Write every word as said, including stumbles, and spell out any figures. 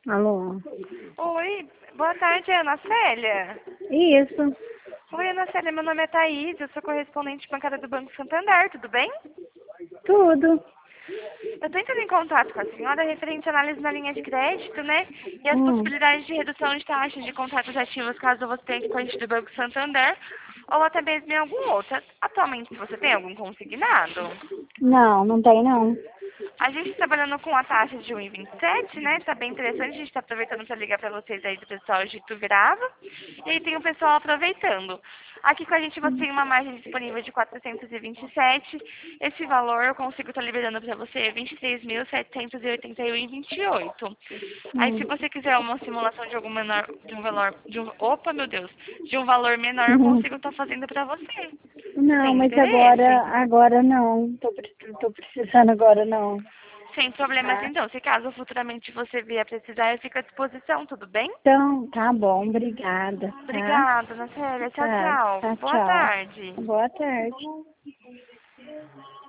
Alô? Oi, boa tarde, Ana Célia. Isso, Oi, Ana Célia, meu nome é Thaís, eu sou correspondente bancária do Banco Santander, tudo bem? tudo. Eu estou entrando em contato com a senhora referente à análise na linha de crédito, né? E as Hum. possibilidades de redução de taxas de contratos ativos caso você tenha corrente do Banco Santander ou até mesmo em algum outro. Atualmente, você tem algum consignado? Não, não tem não. A gente está trabalhando com a taxa de um vírgula vinte e sete, né? Tá bem interessante. A gente está aproveitando para ligar para vocês aí do pessoal de Ituverava. E aí tem o pessoal aproveitando. Aqui com a gente você tem uma margem disponível de quatrocentos e vinte e sete. Esse valor eu consigo estar liberando para você vinte e três mil setecentos e oitenta e um vírgula vinte e oito. Aí se Hum. você quiser uma simulação de algum menor, de um valor, de um, opa, meu Deus, de um valor menor, eu Uhum. consigo estar fazendo para você. Não, Tem mas interesse? agora, agora não. Tô, pre- tô precisando agora não. Sem problemas, Tá? então. Se caso futuramente você vier precisar, eu fico à disposição, tudo bem? Então, tá bom, obrigada, tá? Obrigada, Ana Célia. Tchau, Tá, tchau. tá, Boa tchau. tarde. Boa tarde.